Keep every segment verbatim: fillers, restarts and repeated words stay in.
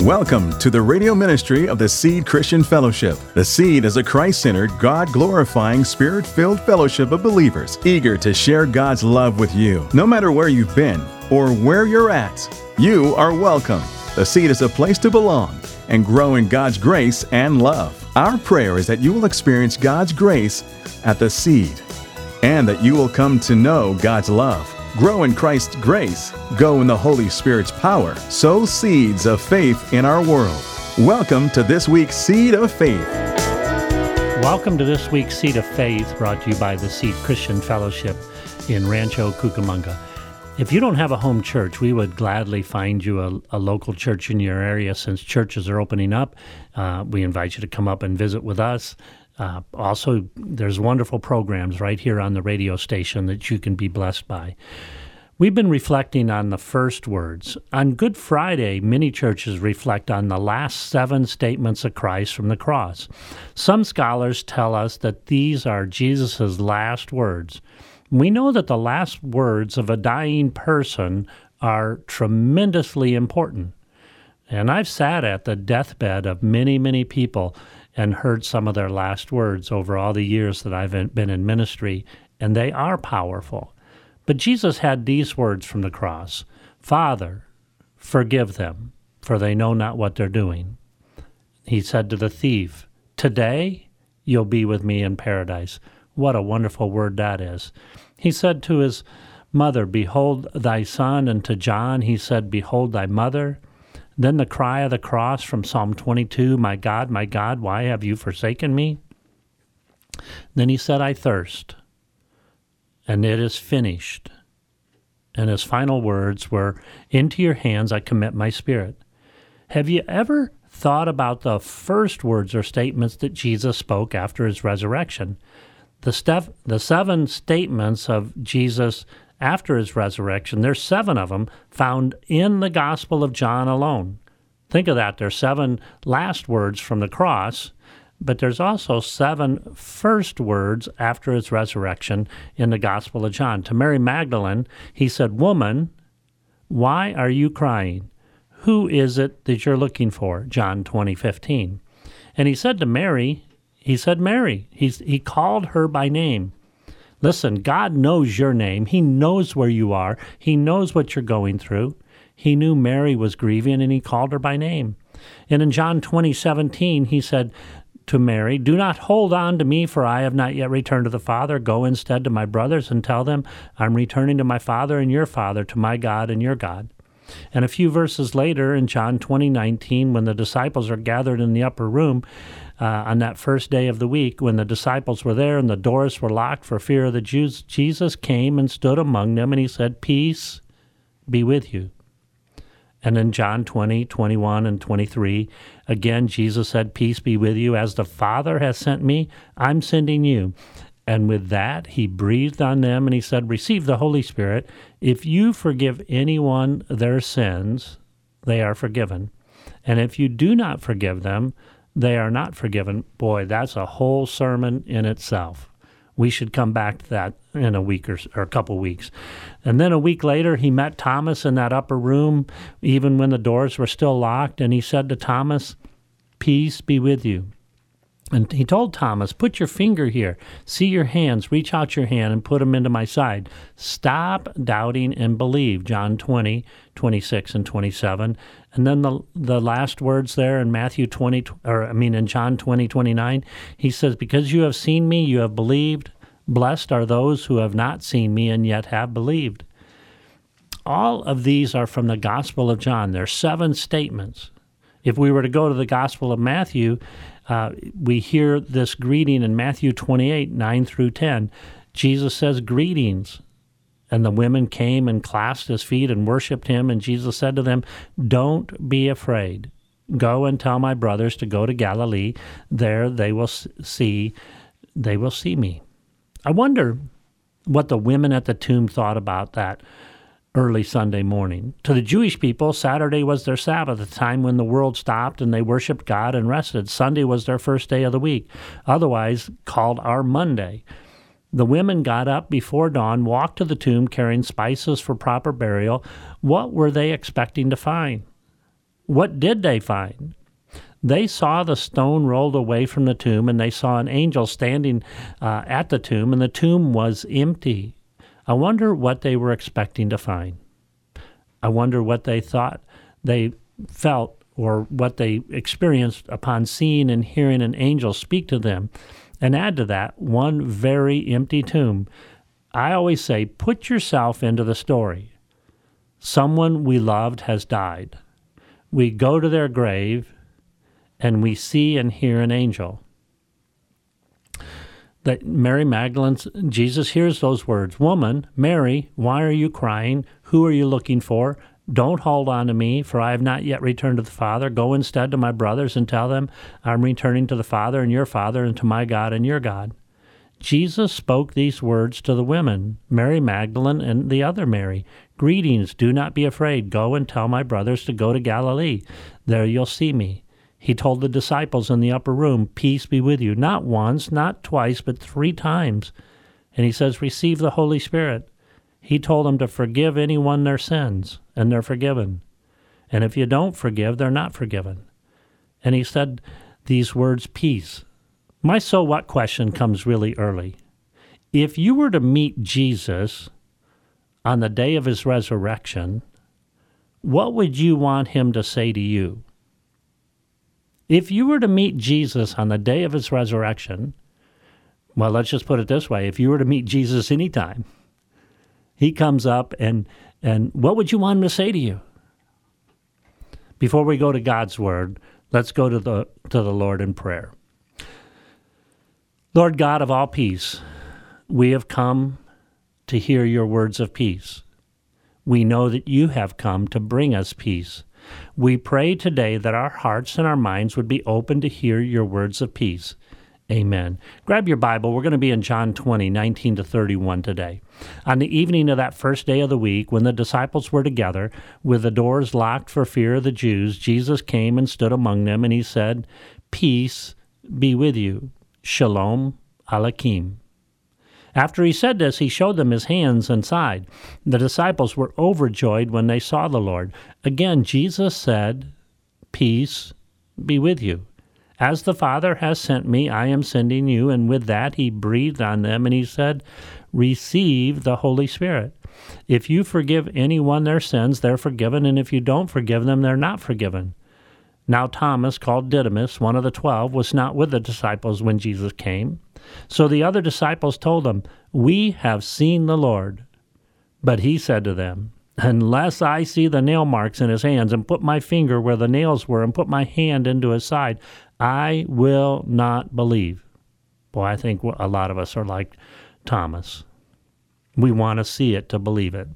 Welcome to the radio ministry of the Seed Christian Fellowship. The Seed is a Christ-centered, God-glorifying, Spirit-filled fellowship of believers eager to share God's love with you. No matter where you've been or where you're at, you are welcome. The Seed is a place to belong and grow in God's grace and love. Our prayer is that you will experience God's grace at the Seed and that you will come to know God's love. Grow in Christ's grace, go in the Holy Spirit's power, sow seeds of faith in our world. Welcome to this week's Seed of Faith. Welcome to this week's Seed of Faith, brought to you by the Seed Christian Fellowship in Rancho Cucamonga. If you don't have a home church, we would gladly find you a, a local church in your area. Since churches are opening up, uh, we invite you to come up and visit with us. Uh, also, there's wonderful programs right here on the radio station that you can be blessed by. We've been reflecting on the first words. On Good Friday, many churches reflect on the last seven statements of Christ from the cross. Some scholars tell us that these are Jesus' last words. We know that the last words of a dying person are tremendously important. And I've sat at the deathbed of many, many people and heard some of their last words over all the years that I've been in ministry, and they are powerful. But Jesus had these words from the cross: "Father, forgive them, for they know not what they're doing." He said to the thief, "Today you'll be with me in paradise." What a wonderful word that is. He said to his mother, "Behold thy son," and to John he said, "Behold thy mother." Then the cry of the cross from Psalm twenty-two, "My God, my God, why have you forsaken me?" Then he said, "I thirst, and it is finished." And his final words were, "Into your hands I commit my spirit." Have you ever thought about the first words or statements that Jesus spoke after his resurrection? The, step, the seven statements of Jesus after his resurrection, there's seven of them found in the Gospel of John alone. Think of that. There's seven last words from the cross, but there's also seven first words after his resurrection in the Gospel of John. To Mary Magdalene, he said, "Woman, why are you crying? Who is it that you're looking for?" John twenty fifteen. And he said to Mary, he said, "Mary." He's, he called her by name. Listen, God knows your name. He knows where you are. He knows what you're going through. He knew Mary was grieving, and he called her by name. And in John twenty seventeen, he said to Mary, "Do not hold on to me, for I have not yet returned to the Father. Go instead to my brothers and tell them, I'm returning to my Father and your Father, to my God and your God." And a few verses later, in John twenty nineteen, when the disciples are gathered in the upper room, Uh, on that first day of the week, when the disciples were there and the doors were locked for fear of the Jews, Jesus came and stood among them, and he said, "Peace be with you." And in John twenty, twenty-one, and twenty-three, again, Jesus said, "Peace be with you. As the Father has sent me, I'm sending you." And with that, he breathed on them, and he said, "Receive the Holy Spirit. If you forgive anyone their sins, they are forgiven. And if you do not forgive them, they are not forgiven." Boy, that's a whole sermon in itself. We should come back to that in a week or, or a couple weeks. And then a week later, he met Thomas in that upper room, even when the doors were still locked, and he said to Thomas, "Peace be with you." And he told Thomas, "Put your finger here. See your hands. Reach out your hand and put them into my side. Stop doubting and believe." John twenty, twenty-six, and twenty-seven. And then the the last words there in Matthew twenty, or I mean in John twenty, twenty-nine, he says, "Because you have seen me, you have believed. Blessed are those who have not seen me and yet have believed." All of these are from the Gospel of John. There are seven statements. If we were to go to the Gospel of Matthew, uh, we hear this greeting in Matthew twenty-eight, nine through ten. Jesus says, "Greetings." And the women came and clasped his feet and worshipped him. And Jesus said to them, "Don't be afraid. Go and tell my brothers to go to Galilee. There they will see, they will see me." I wonder what the women at the tomb thought about that early Sunday morning. To the Jewish people, Saturday was their Sabbath, a time when the world stopped and they worshiped God and rested. Sunday was their first day of the week, otherwise called our Monday. The women got up before dawn, walked to the tomb carrying spices for proper burial. What were they expecting to find? What did they find? They saw the stone rolled away from the tomb, and they saw an angel standing uh, at the tomb, and the tomb was empty. I wonder what they were expecting to find. I wonder what they thought they felt or what they experienced upon seeing and hearing an angel speak to them. And add to that, one very empty tomb. I always say, put yourself into the story. Someone we loved has died. We go to their grave, and we see and hear an angel. That Mary Magdalene, Jesus hears those words, "Woman, Mary, why are you crying? Who are you looking for? Don't hold on to me, for I have not yet returned to the Father. Go instead to my brothers and tell them I'm returning to the Father and your Father and to my God and your God." Jesus spoke these words to the women, Mary Magdalene and the other Mary. "Greetings, do not be afraid. Go and tell my brothers to go to Galilee. There you'll see me." He told the disciples in the upper room, "Peace be with you." Not once, not twice, but three times. And he says, "Receive the Holy Spirit." He told them to forgive anyone their sins, and they're forgiven. And if you don't forgive, they're not forgiven. And he said these words, peace. My so what question comes really early. If you were to meet Jesus on the day of his resurrection, what would you want him to say to you? If you were to meet Jesus on the day of his resurrection, well, let's just put it this way. If you were to meet Jesus anytime, he comes up and, and what would you want him to say to you? Before we go to God's word, let's go to the, to the Lord in prayer. Lord God of all peace, we have come to hear your words of peace. We know that you have come to bring us peace. We pray today that our hearts and our minds would be open to hear your words of peace. Amen. Grab your Bible. We're going to be in John twenty, nineteen to thirty-one today. On the evening of that first day of the week, when the disciples were together, with the doors locked for fear of the Jews, Jesus came and stood among them, and he said, "Peace be with you. Shalom Aleichem." After he said this, he showed them his hands and side. The disciples were overjoyed when they saw the Lord. Again, Jesus said, "Peace be with you. As the Father has sent me, I am sending you." And with that, he breathed on them, and he said, "Receive the Holy Spirit. If you forgive anyone their sins, they're forgiven, and if you don't forgive them, they're not forgiven." Now Thomas, called Didymus, one of the twelve, was not with the disciples when Jesus came. So the other disciples told him, "We have seen the Lord." But he said to them, "Unless I see the nail marks in his hands, and put my finger where the nails were, and put my hand into his side, I will not believe." Boy, I think a lot of us are like Thomas. We want to see it to believe it.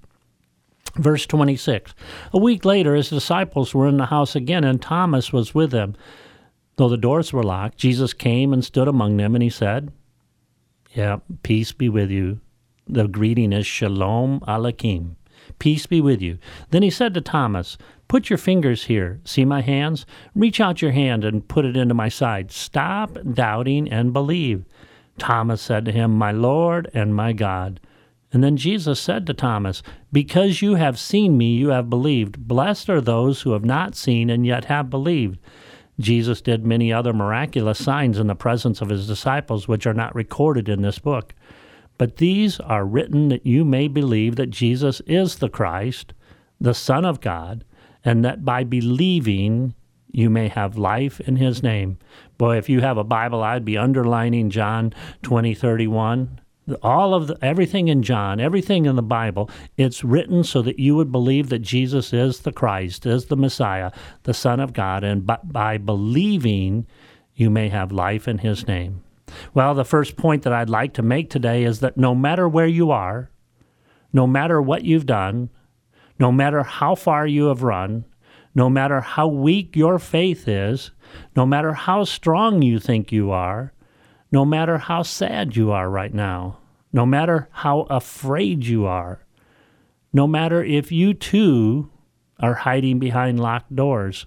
Verse twenty-six, a week later, his disciples were in the house again, and Thomas was with them. Though the doors were locked, Jesus came and stood among them, and he said, yeah, peace be with you. The greeting is Shalom Aleichem. Peace be with you. Then he said to Thomas, "Put your fingers here. See my hands? Reach out your hand and put it into my side. Stop doubting and believe." Thomas said to him, "My Lord and my God." And then Jesus said to Thomas, "Because you have seen me, you have believed. Blessed are those who have not seen and yet have believed." Jesus did many other miraculous signs in the presence of his disciples, which are not recorded in this book. But these are written that you may believe that Jesus is the Christ, the Son of God, and that by believing you may have life in his name. Boy, if you have a Bible, I'd be underlining John twenty thirty-one. All of the, everything in John, everything in the Bible, it's written so that you would believe that Jesus is the Christ, is the Messiah, the Son of God, and by, by believing, you may have life in his name. Well, the first point that I'd like to make today is that no matter where you are, no matter what you've done, no matter how far you have run, no matter how weak your faith is, no matter how strong you think you are, no matter how sad you are right now, no matter how afraid you are, no matter if you too are hiding behind locked doors,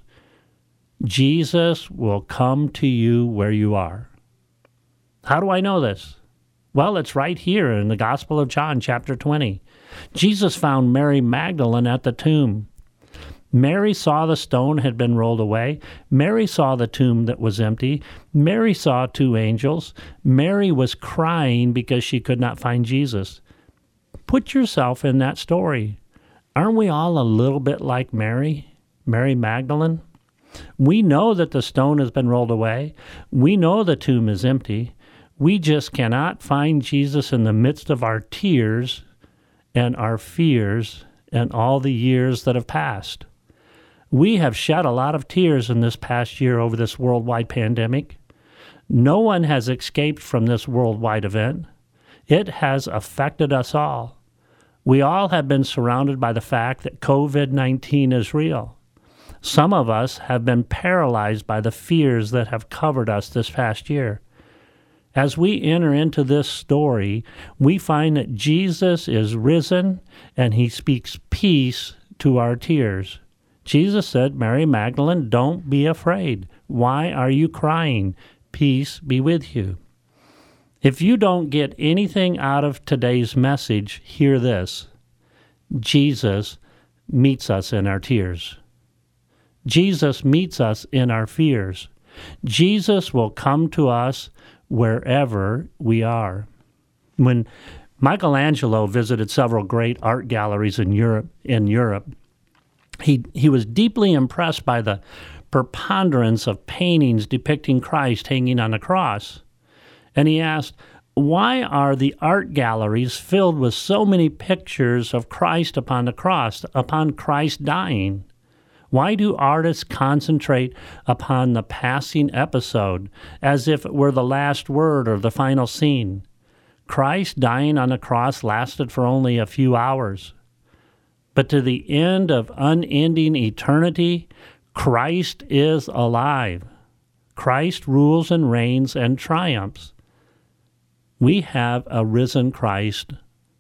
Jesus will come to you where you are. How do I know this? Well, it's right here in the Gospel of John, chapter twenty. Jesus found Mary Magdalene at the tomb. Mary saw the stone had been rolled away. Mary saw the tomb that was empty. Mary saw two angels. Mary was crying because she could not find Jesus. Put yourself in that story. Aren't we all a little bit like Mary, Mary Magdalene? We know that the stone has been rolled away. We know the tomb is empty. We just cannot find Jesus in the midst of our tears and our fears and all the years that have passed. We have shed a lot of tears in this past year over this worldwide pandemic. No one has escaped from this worldwide event. It has affected us all. We all have been surrounded by the fact that covid nineteen is real. Some of us have been paralyzed by the fears that have covered us this past year. As we enter into this story, we find that Jesus is risen and he speaks peace to our tears. Jesus said, Mary Magdalene, don't be afraid. Why are you crying? Peace be with you. If you don't get anything out of today's message, hear this. Jesus meets us in our tears. Jesus meets us in our fears. Jesus will come to us wherever we are. When Michelangelo visited several great art galleries in Europe, in Europe, he he was deeply impressed by the preponderance of paintings depicting Christ hanging on a cross. And he asked, why are the art galleries filled with so many pictures of Christ upon the cross, upon Christ dying? Why do artists concentrate upon the passing episode as if it were the last word or the final scene? Christ dying on the cross lasted for only a few hours. But to the end of unending eternity, Christ is alive. Christ rules and reigns and triumphs. We have a risen Christ.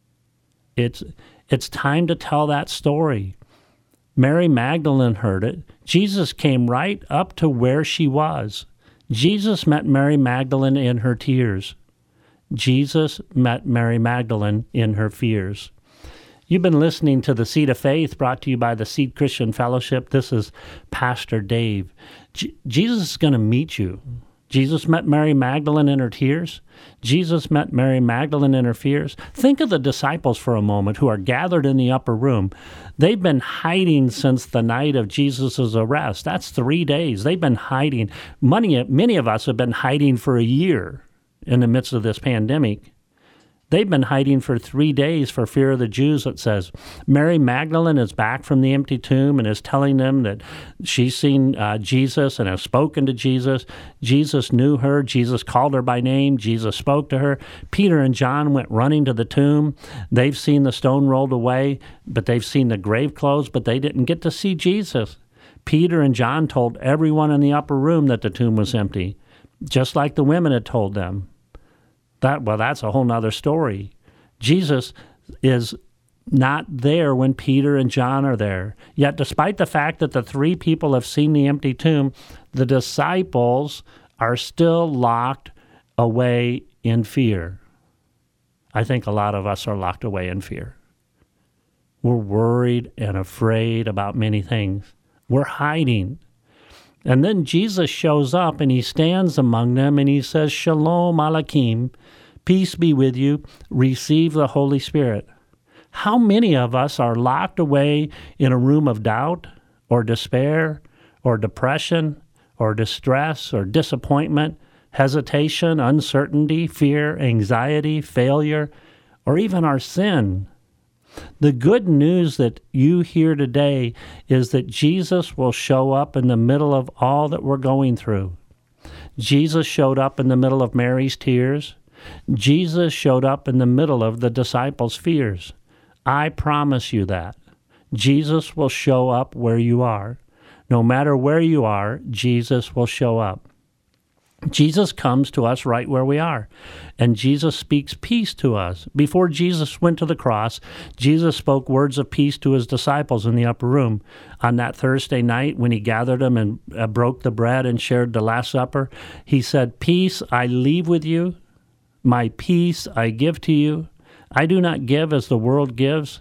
It's, it's time to tell that story. Mary Magdalene heard it. Jesus came right up to where she was. Jesus met Mary Magdalene in her tears. Jesus met Mary Magdalene in her fears. You've been listening to The Seed of Faith, brought to you by the Seed Christian Fellowship. This is Pastor Dave. J- Jesus is going to meet you. Jesus met Mary Magdalene in her tears. Jesus met Mary Magdalene in her fears. Think of the disciples for a moment who are gathered in the upper room. They've been hiding since the night of Jesus' arrest. That's three days. They've been hiding. Many, many of us have been hiding for a year in the midst of this pandemic. They've been hiding for three days for fear of the Jews, it says. Mary Magdalene is back from the empty tomb and is telling them that she's seen uh, Jesus and has spoken to Jesus. Jesus knew her. Jesus called her by name. Jesus spoke to her. Peter and John went running to the tomb. They've seen the stone rolled away, but they've seen the grave closed, but they didn't get to see Jesus. Peter and John told everyone in the upper room that the tomb was empty, just like the women had told them. That, well, that's a whole nother story. Jesus is not there when Peter and John are there. Yet despite the fact that the three people have seen the empty tomb, the disciples are still locked away in fear. I think a lot of us are locked away in fear. We're worried and afraid about many things. We're hiding. And then Jesus shows up and he stands among them and he says, Shalom Aleichem, peace be with you, receive the Holy Spirit. How many of us are locked away in a room of doubt or despair or depression or distress or disappointment, hesitation, uncertainty, fear, anxiety, failure, or even our sin? The good news that you hear today is that Jesus will show up in the middle of all that we're going through. Jesus showed up in the middle of Mary's tears. Jesus showed up in the middle of the disciples' fears. I promise you that. Jesus will show up where you are. No matter where you are, Jesus will show up. Jesus comes to us right where we are, and Jesus speaks peace to us. Before Jesus went to the cross, Jesus spoke words of peace to his disciples in the upper room. On that Thursday night, when he gathered them and uh, broke the bread and shared the Last Supper, he said, Peace I leave with you, my peace I give to you. I do not give as the world gives.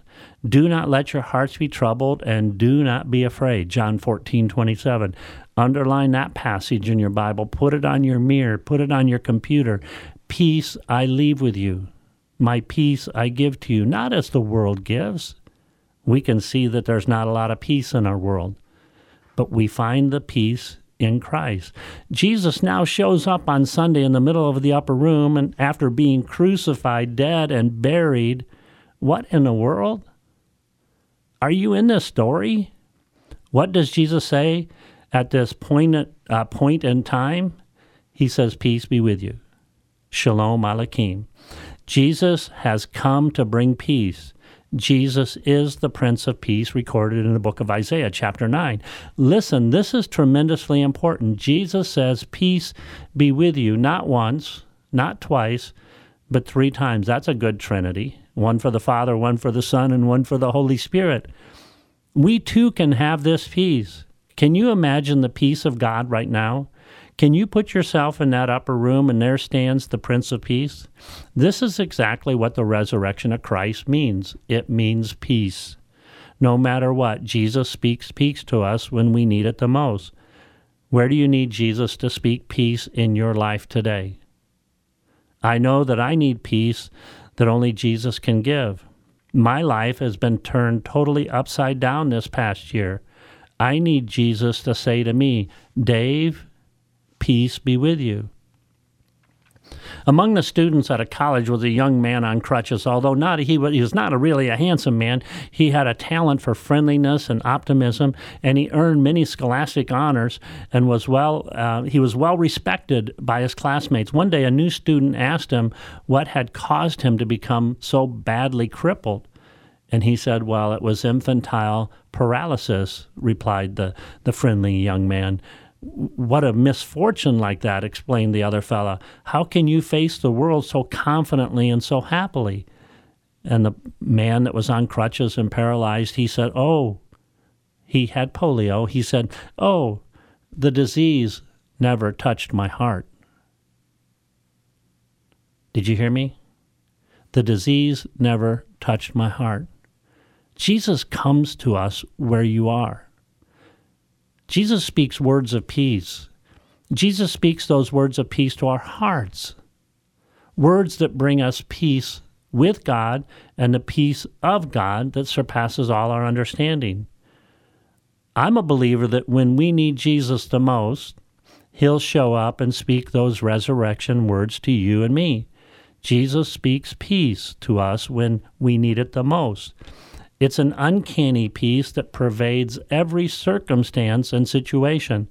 Do not let your hearts be troubled, and do not be afraid. John fourteen twenty-seven. Underline that passage in your Bible. Put it on your mirror. Put it on your computer. Peace I leave with you. My peace I give to you, not as the world gives. We can see that there's not a lot of peace in our world, but we find the peace in Christ. Jesus now shows up on Sunday in the middle of the upper room, and after being crucified, dead, and buried, what in the world? Are you in this story? What does Jesus say at this point, uh, point in time? He says, peace be with you. Shalom Aleichem. Jesus has come to bring peace. Jesus is the Prince of Peace recorded in the book of Isaiah, chapter nine. Listen, this is tremendously important. Jesus says, peace be with you, not once, not twice, but three times. That's a good Trinity. One for the Father, one for the Son, and one for the Holy Spirit. We too can have this peace. Can you imagine the peace of God right now? Can you put yourself in that upper room and there stands the Prince of Peace? This is exactly what the resurrection of Christ means. It means peace. No matter what, Jesus speaks peace to us when we need it the most. Where do you need Jesus to speak peace in your life today? I know that I need peace that only Jesus can give. My life has been turned totally upside down this past year. I need Jesus to say to me, Dave, peace be with you. Among the students at a college was a young man on crutches. Although not he was, he was not a really a handsome man, he had a talent for friendliness and optimism, and he earned many scholastic honors and was well. Uh, he was well respected by his classmates. One day, a new student asked him what had caused him to become so badly crippled, and he said, "Well, it was infantile paralysis," replied the the friendly young man. "What a misfortune like that," explained the other fella. "How can you face the world so confidently and so happily?" And the man that was on crutches and paralyzed, he said, oh, he had polio. He said, oh, the disease never touched my heart. Did you hear me? The disease never touched my heart. Jesus comes to us where you are. Jesus speaks words of peace. Jesus speaks those words of peace to our hearts, words that bring us peace with God and the peace of God that surpasses all our understanding. I'm a believer that when we need Jesus the most, he'll show up and speak those resurrection words to you and me. Jesus speaks peace to us when we need it the most. It's an uncanny peace that pervades every circumstance and situation.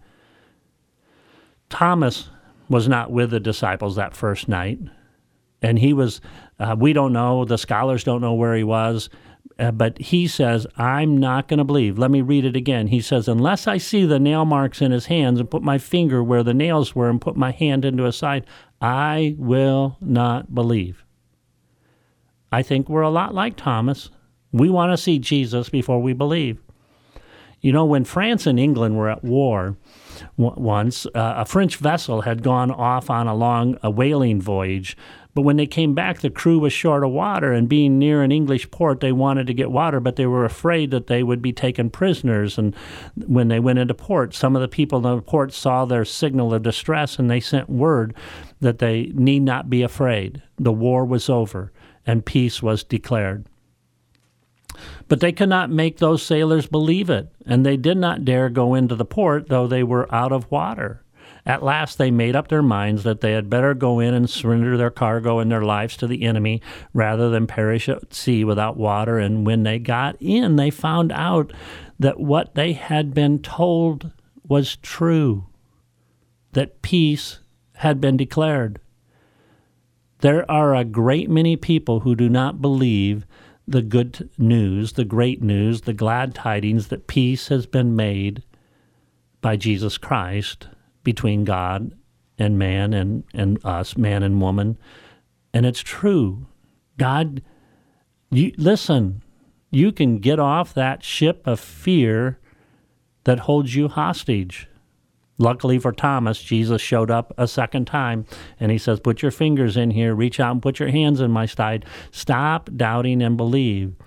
Thomas was not with the disciples that first night, and he was, uh, we don't know, the scholars don't know where he was, uh, but he says, I'm not going to believe. Let me read it again. He says, unless I see the nail marks in his hands and put my finger where the nails were and put my hand into his side, I will not believe. I think we're a lot like Thomas. We want to see Jesus before we believe. You know, when France and England were at war w- once, uh, a French vessel had gone off on a long a whaling voyage, but when they came back, the crew was short of water, and being near an English port, they wanted to get water, but they were afraid that they would be taken prisoners. And when they went into port, some of the people in the port saw their signal of distress, and they sent word that they need not be afraid. The war was over, and peace was declared. But they could not make those sailors believe it, and they did not dare go into the port, though they were out of water. At last they made up their minds that they had better go in and surrender their cargo and their lives to the enemy rather than perish at sea without water. And when they got in, they found out that what they had been told was true, that peace had been declared. There are a great many people who do not believe the good news, the great news, the glad tidings that peace has been made by Jesus Christ between God and man and, and us, man and woman. And it's true. God, you, listen, you can get off that ship of fear that holds you hostage. Luckily for Thomas, Jesus showed up a second time, and he says, put your fingers in here, reach out and put your hands in my side. Stop doubting and believe.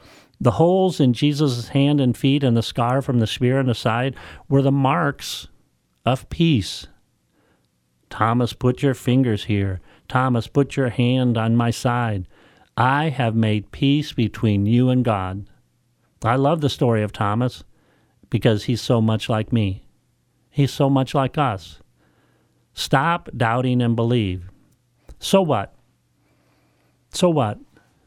The holes in Jesus' hand and feet and the scar from the spear in the side were the marks of peace. Thomas, put your fingers here. Thomas, put your hand on my side. I have made peace between you and God. I love the story of Thomas because he's so much like me. He's so much like us. Stop doubting and believe. So what? So what?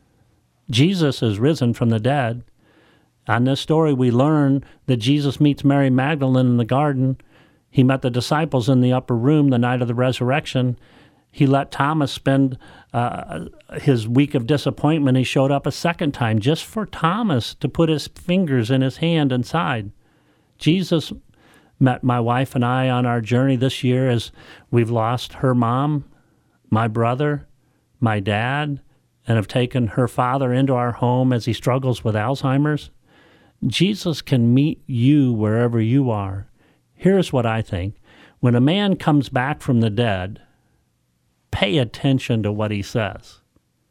Jesus is risen from the dead. On this story, we learn that Jesus meets Mary Magdalene in the garden. He met the disciples in the upper room the night of the resurrection. He let Thomas spend uh, his week of disappointment. He showed up a second time just for Thomas to put his fingers in his hand and side. Jesus met my wife and I on our journey this year as we've lost her mom, my brother, my dad, and have taken her father into our home as he struggles with Alzheimer's. Jesus can meet you wherever you are. Here's what I think. When a man comes back from the dead, pay attention to what he says.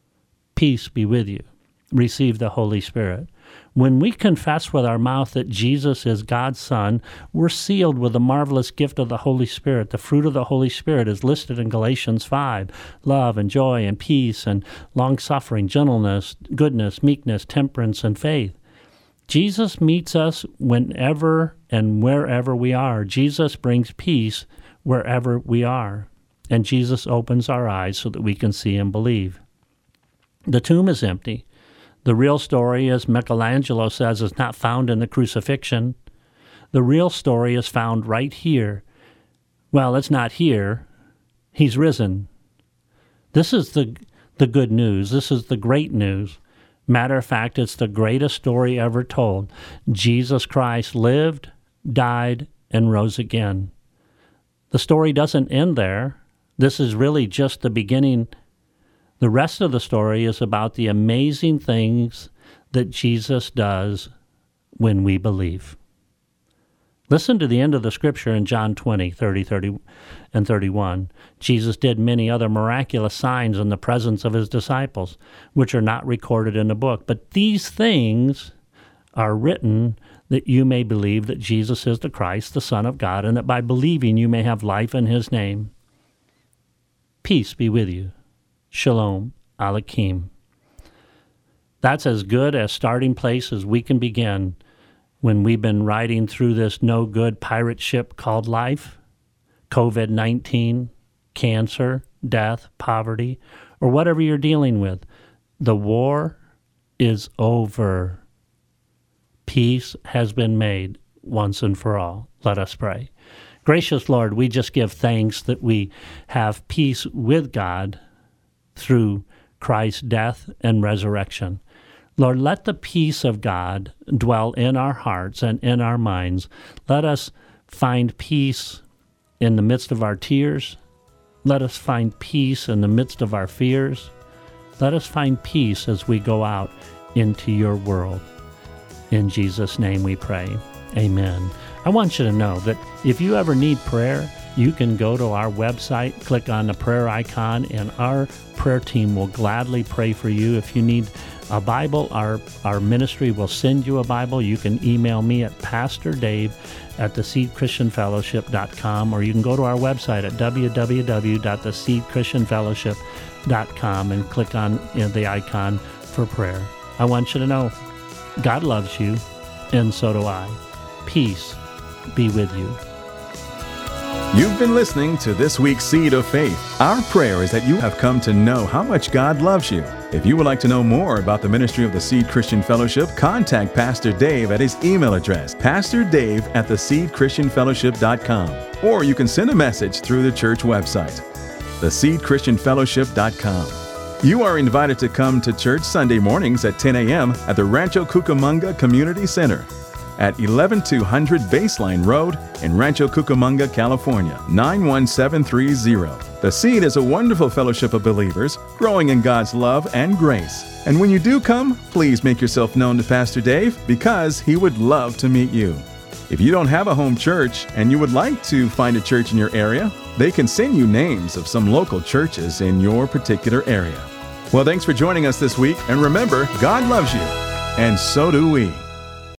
Peace be with you. Receive the Holy Spirit. When we confess with our mouth that Jesus is God's Son, we're sealed with the marvelous gift of the Holy Spirit. The fruit of the Holy Spirit is listed in Galatians five. Love and joy and peace and long-suffering, gentleness, goodness, meekness, temperance, and faith. Jesus meets us whenever and wherever we are. Jesus brings peace wherever we are. And Jesus opens our eyes so that we can see and believe. The tomb is empty. The real story, as Michelangelo says, is not found in the crucifixion. The real story is found right here. Well, it's not here. He's risen. This is the, the good news. This is the great news. Matter of fact, it's the greatest story ever told. Jesus Christ lived, died, and rose again. The story doesn't end there. This is really just the beginning. The rest of the story is about the amazing things that Jesus does when we believe. Listen to the end of the scripture in John twenty, thirty, thirty, and thirty-one. Jesus did many other miraculous signs in the presence of his disciples, which are not recorded in the book. But these things are written that you may believe that Jesus is the Christ, the Son of God, and that by believing you may have life in his name. Peace be with you. Shalom Aleichem. That's as good a starting place as we can begin when we've been riding through this no-good pirate ship called life, covid nineteen, cancer, death, poverty, or whatever you're dealing with. The war is over. Peace has been made once and for all. Let us pray. Gracious Lord, we just give thanks that we have peace with God through Christ's death and resurrection. Lord, let the peace of God dwell in our hearts and in our minds. Let us find peace in the midst of our tears. Let us find peace in the midst of our fears. Let us find peace as we go out into your world. In Jesus' name we pray. Amen. I want you to know that if you ever need prayer, you can go to our website, click on the prayer icon, and our prayer team will gladly pray for you. If you need a Bible, our, our ministry will send you a Bible. You can email me at Pastor Dave at the seed christian fellowship dot com, or you can go to our website at w w w dot the seed christian fellowship dot com and click on you know, the icon for prayer. I want you to know God loves you, and so do I. Peace be with you. You've been listening to this week's Seed of Faith. Our prayer is that you have come to know how much God loves you. If you would like to know more about the ministry of the Seed Christian Fellowship, contact Pastor Dave at his email address, pastor dave at the seed christian fellowship dot com. Or you can send a message through the church website, the seed christian fellowship dot com. You are invited to come to church Sunday mornings at ten a.m. at the Rancho Cucamonga Community Center at eleven two hundred Baseline Road in Rancho Cucamonga, California, nine one seven three zero. The Seed is a wonderful fellowship of believers growing in God's love and grace. And when you do come, please make yourself known to Pastor Dave because he would love to meet you. If you don't have a home church and you would like to find a church in your area, they can send you names of some local churches in your particular area. Well, thanks for joining us this week, and remember, God loves you. and so do we.